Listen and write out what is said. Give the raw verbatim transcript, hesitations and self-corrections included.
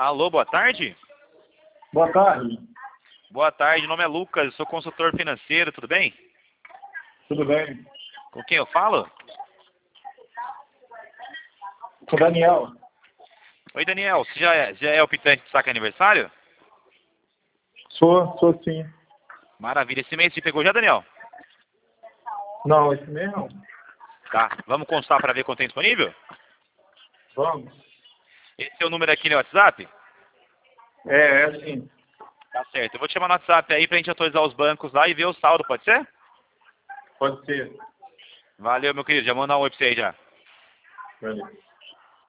Alô, boa tarde? Boa tarde. Boa tarde, meu nome é Lucas, eu sou consultor financeiro, tudo bem? Tudo bem? Com quem eu falo? Com o Daniel. Oi, Daniel, você já é, já é optante de saque aniversário? Sou, sou sim. Maravilha, esse mês você pegou já, Daniel? Não, esse mês não. Tá, vamos constar para ver quanto tem disponível? Vamos. Esse é o número aqui no WhatsApp? É, é sim. Tá certo, eu vou te chamar no WhatsApp aí pra gente atualizar os bancos lá e ver o saldo, pode ser? Pode ser. Valeu, meu querido, já manda um oi pra você aí já. Valeu.